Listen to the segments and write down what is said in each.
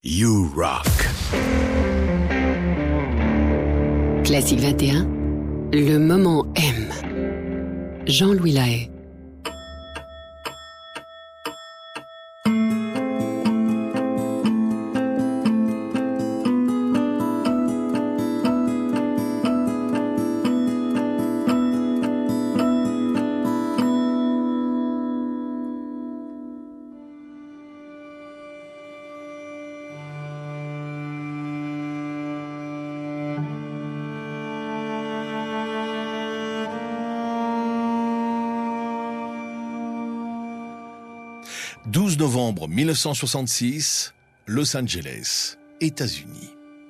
You Rock. Classique 21, le moment M. Jean-Louis Lahaye. « 12 novembre 1966, Los Angeles, États-Unis.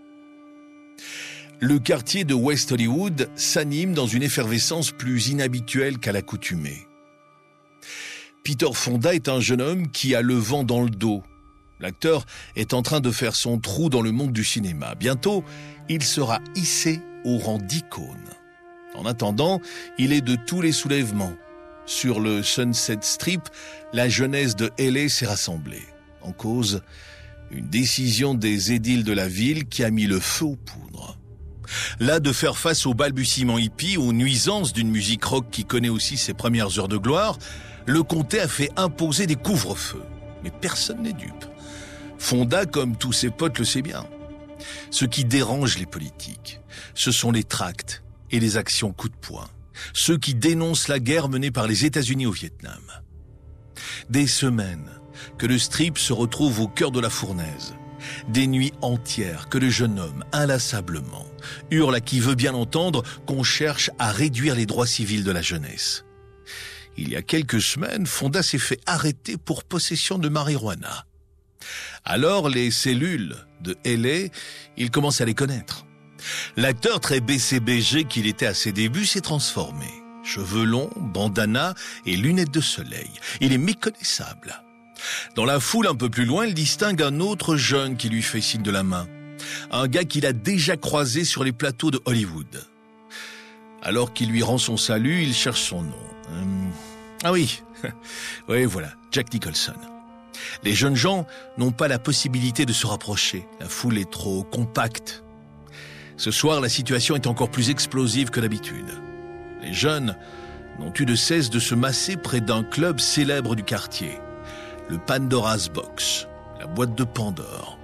Le quartier de West Hollywood s'anime dans une effervescence plus inhabituelle qu'à l'accoutumée. Peter Fonda est un jeune homme qui a le vent dans le dos. L'acteur est en train de faire son trou dans le monde du cinéma. Bientôt, il sera hissé au rang d'icône. En attendant, il est de tous les soulèvements. Sur le Sunset Strip, la jeunesse de LA s'est rassemblée. En cause, une décision des édiles de la ville qui a mis le feu aux poudres. Là, de faire face aux balbutiements hippies, aux nuisances d'une musique rock qui connaît aussi ses premières heures de gloire, le comté a fait imposer des couvre-feux. Mais personne n'est dupe. Fonda, comme tous ses potes, le sait bien. Ce qui dérange les politiques, ce sont les tracts et les actions coup de poing. Ceux qui dénoncent la guerre menée par les États-Unis au Vietnam. Des semaines que le strip se retrouve au cœur de la fournaise. Des nuits entières que le jeune homme, inlassablement, hurle à qui veut bien entendre qu'on cherche à réduire les droits civils de la jeunesse. Il y a quelques semaines, Fonda s'est fait arrêter pour possession de marijuana. Alors les cellules de LA, il commence à les connaître. L'acteur très BCBG qu'il était à ses débuts s'est transformé. Cheveux longs, bandana et lunettes de soleil. Il est méconnaissable. Dans la foule un peu plus loin, il distingue un autre jeune qui lui fait signe de la main. Un gars qu'il a déjà croisé sur les plateaux de Hollywood. Alors qu'il lui rend son salut, il cherche son nom. Ah oui, oui voilà, Jack Nicholson. Les jeunes gens n'ont pas la possibilité de se rapprocher. La foule est trop compacte. Ce soir, la situation est encore plus explosive que d'habitude. Les jeunes n'ont eu de cesse de se masser près d'un club célèbre du quartier, le Pandora's Box, la boîte de Pandore.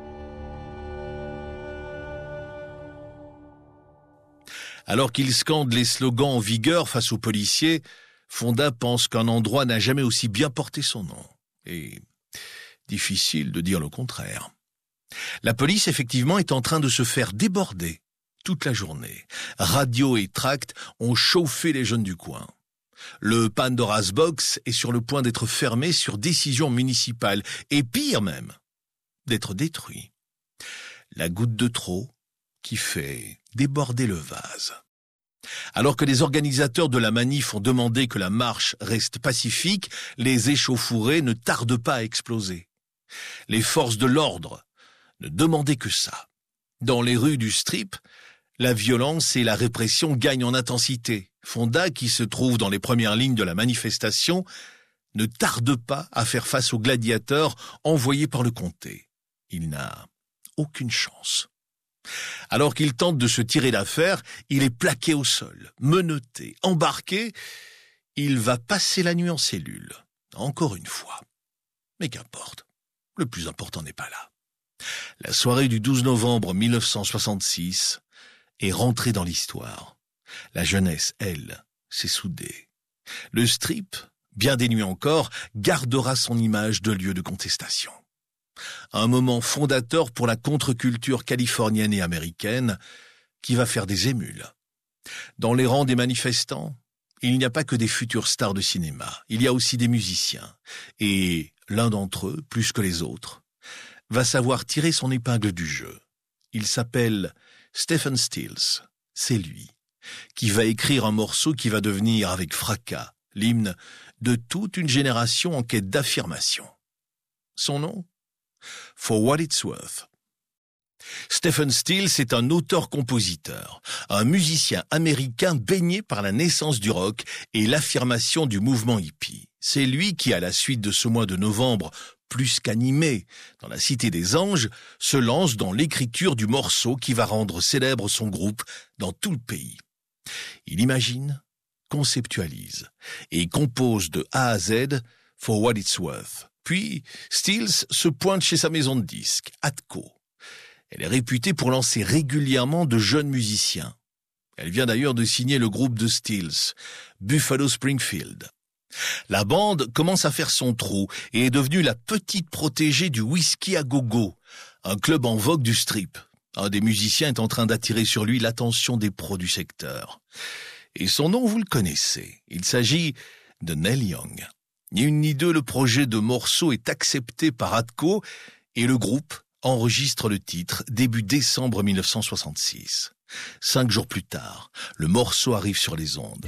Alors qu'ils scandent les slogans en vigueur face aux policiers, Fonda pense qu'un endroit n'a jamais aussi bien porté son nom. Et difficile de dire le contraire. La police, effectivement, est en train de se faire déborder toute la journée. Radio et tracts ont chauffé les jeunes du coin. Le Pandora's Box est sur le point d'être fermé sur décision municipale, et pire même, d'être détruit. La goutte de trop qui fait déborder le vase. Alors que les organisateurs de la manif ont demandé que la marche reste pacifique, les échauffourées ne tardent pas à exploser. Les forces de l'ordre ne demandaient que ça. Dans les rues du Strip, la violence et la répression gagnent en intensité. Fonda, qui se trouve dans les premières lignes de la manifestation, ne tarde pas à faire face aux gladiateurs envoyés par le comté. Il n'a aucune chance. Alors qu'il tente de se tirer d'affaire, il est plaqué au sol, menotté, embarqué. Il va passer la nuit en cellule, encore une fois. Mais qu'importe, le plus important n'est pas là. La soirée du 12 novembre 1966 est rentrée dans l'histoire. La jeunesse, elle, s'est soudée. Le Strip, bien dénué encore, gardera son image de lieu de contestation. Un moment fondateur pour la contre-culture californienne et américaine qui va faire des émules. Dans les rangs des manifestants, il n'y a pas que des futures stars de cinéma, il y a aussi des musiciens. Et l'un d'entre eux, plus que les autres, va savoir tirer son épingle du jeu. Il s'appelle Stephen Stills. C'est lui qui va écrire un morceau qui va devenir, avec fracas, l'hymne de toute une génération en quête d'affirmation. Son nom ? For What It's Worth. Stephen Stills est un auteur-compositeur, un musicien américain baigné par la naissance du rock et l'affirmation du mouvement hippie. C'est lui qui, à la suite de ce mois de novembre plus qu'animé dans la Cité des Anges, se lance dans l'écriture du morceau qui va rendre célèbre son groupe dans tout le pays. Il imagine, conceptualise et compose de A à Z For What It's Worth. Puis, Stills se pointe chez sa maison de disques, Atco. Elle est réputée pour lancer régulièrement de jeunes musiciens. Elle vient d'ailleurs de signer le groupe de Stills, Buffalo Springfield. La bande commence à faire son trou et est devenue la petite protégée du whisky à gogo, un club en vogue du strip. Un des musiciens est en train d'attirer sur lui l'attention des pros du secteur. Et son nom, vous le connaissez. Il s'agit de Neil Young. Ni une ni deux, le projet de morceau est accepté par Atco et le groupe enregistre le titre début décembre 1966. 5 jours plus tard, le morceau arrive sur les ondes.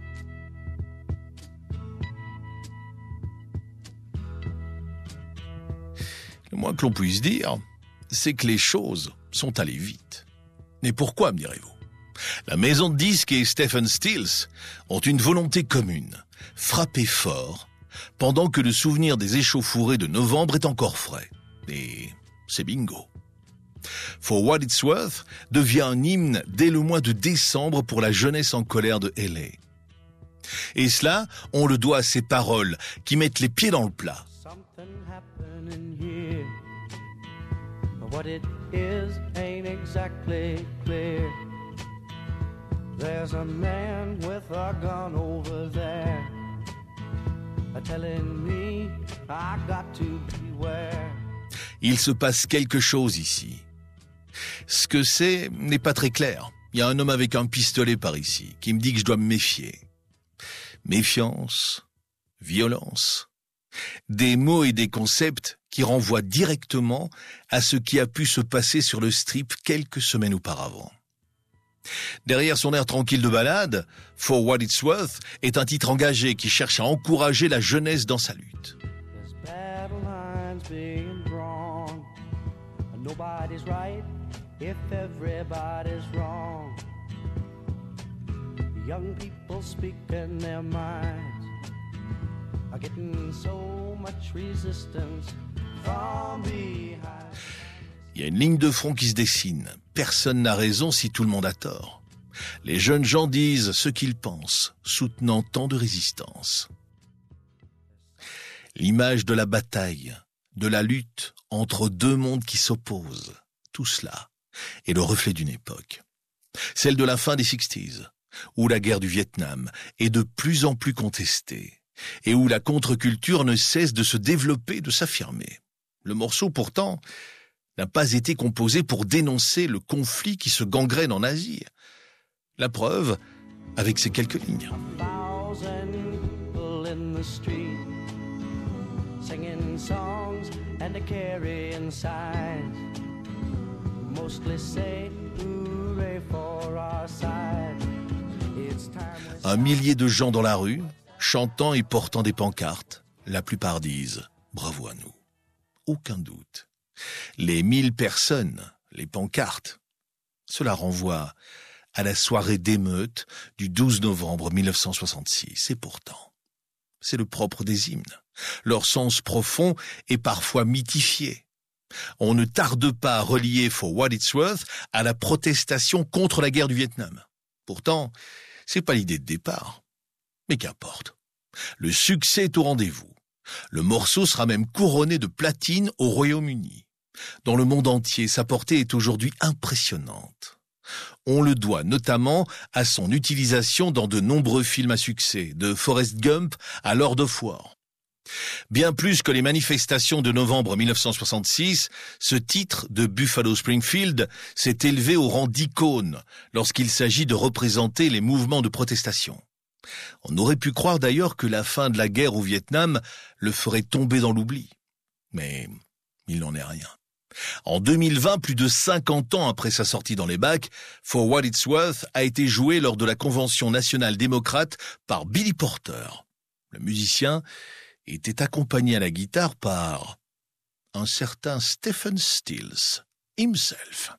Le moins que l'on puisse dire, c'est que les choses sont allées vite. Mais pourquoi, me direz-vous ? La maison de disques et Stephen Stills ont une volonté commune, frapper fort, pendant que le souvenir des échauffourées de novembre est encore frais. Et c'est bingo. For What It's Worth devient un hymne dès le mois de décembre pour la jeunesse en colère de LA. Et cela, on le doit à ces paroles qui mettent les pieds dans le plat. What it is ain't exactly clear. There's a man with a gun over there, telling me I got to beware. Il se passe quelque chose ici. Ce que c'est n'est pas très clair. Il y a un homme avec un pistolet par ici qui me dit que je dois me méfier. Méfiance, violence, des mots et des concepts qui renvoient directement à ce qui a pu se passer sur le strip quelques semaines auparavant. Derrière son air tranquille de ballade, For What It's Worth est un titre engagé qui cherche à encourager la jeunesse dans sa lutte. Young people speaking their minds are getting so much resistance from behind. Il y a une ligne de front qui se dessine. Personne n'a raison si tout le monde a tort. Les jeunes gens disent ce qu'ils pensent, soutenant tant de résistance. L'image de la bataille, de la lutte entre deux mondes qui s'opposent, tout cela est le reflet d'une époque. Celle de la fin des 60s, où la guerre du Vietnam est de plus en plus contestée et où la contre-culture ne cesse de se développer, de s'affirmer. Le morceau, pourtant, n'a pas été composé pour dénoncer le conflit qui se gangrène en Asie. La preuve, avec ces quelques lignes. Un millier de gens dans la rue, chantant et portant des pancartes. La plupart disent « Bravo à nous ». Aucun doute. Les 1000 personnes, les pancartes, cela renvoie à la soirée d'émeute du 12 novembre 1966. Et pourtant, c'est le propre des hymnes. Leur sens profond est parfois mythifié. On ne tarde pas à relier For What It's Worth à la protestation contre la guerre du Vietnam. Pourtant, c'est pas l'idée de départ. Mais qu'importe. Le succès est au rendez-vous. Le morceau sera même couronné de platine au Royaume-Uni. Dans le monde entier, sa portée est aujourd'hui impressionnante. On le doit notamment à son utilisation dans de nombreux films à succès, de Forrest Gump à Lord of War. Bien plus que les manifestations de novembre 1966, ce titre de Buffalo Springfield s'est élevé au rang d'icône lorsqu'il s'agit de représenter les mouvements de protestation. On aurait pu croire d'ailleurs que la fin de la guerre au Vietnam le ferait tomber dans l'oubli. Mais il n'en est rien. En 2020, plus de 50 ans après sa sortie dans les bacs, For What It's Worth a été joué lors de la Convention nationale démocrate par Billy Porter. Le musicien était accompagné à la guitare par un certain Stephen Stills himself.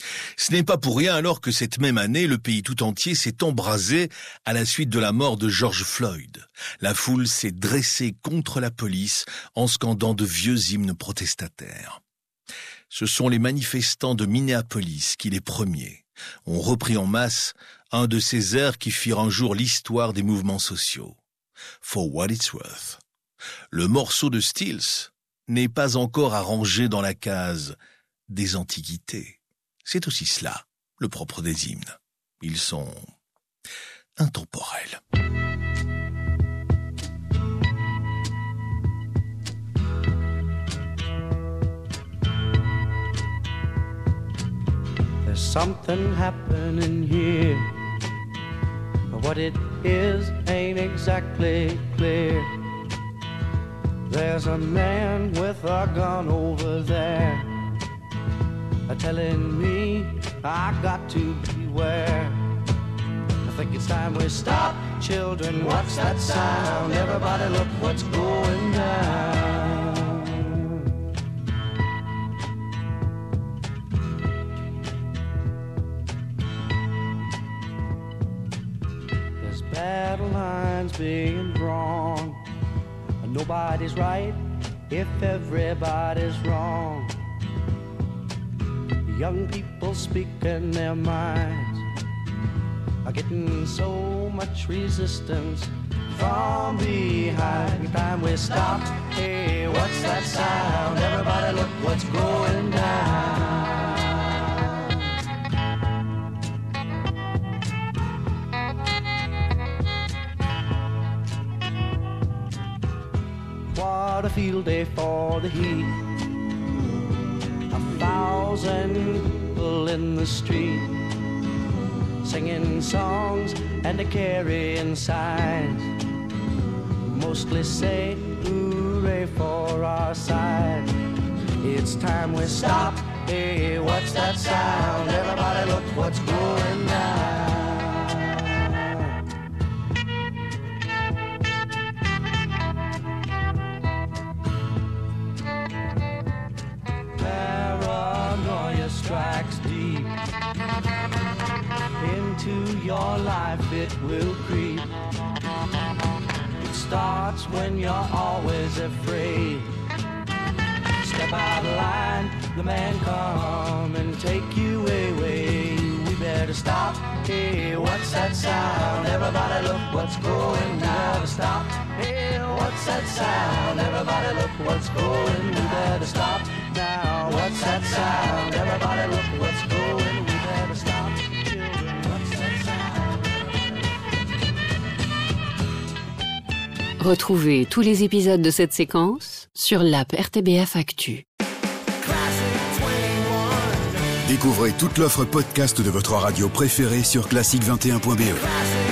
Ce n'est pas pour rien alors que cette même année, le pays tout entier s'est embrasé à la suite de la mort de George Floyd. La foule s'est dressée contre la police en scandant de vieux hymnes protestataires. Ce sont les manifestants de Minneapolis qui, les premiers, ont repris en masse un de ces airs qui firent un jour l'histoire des mouvements sociaux. For what it's worth. Le morceau de Stills n'est pas encore à ranger dans la case des antiquités. C'est aussi cela, le propre des hymnes. Ils sont intemporels. There's something happening here, but what it is ain't exactly clear. There's a man with a gun over there, telling me I got to beware. I think it's time we stop. Children, what's that sound? Everybody look what's going down. There's battle lines being drawn. Nobody's right if everybody's wrong. Young people speaking their minds are getting so much resistance from behind. Time we stop. Hey, what's that sound? Everybody look what's going down. What a field day for the heat. 1,000 people in the street, singing songs and carrying signs, mostly say hooray for our side. It's time we stop. Hey, what's that sound? Everybody look what's going down. Strikes deep into your life, it will creep. It starts when you're always afraid. Step out of line, the man come and take you away. We better stop. Hey, what's that sound? Everybody look what's going down. We better stop. Hey, what's that sound? Everybody look what's going. We better stop. Now, what's that sound? Everybody look what's going. We better stop. Children, what's that sound? Retrouvez tous les épisodes de cette séquence sur l'app RTBF Actu. Découvrez toute l'offre podcast de votre radio préférée sur classique21.be.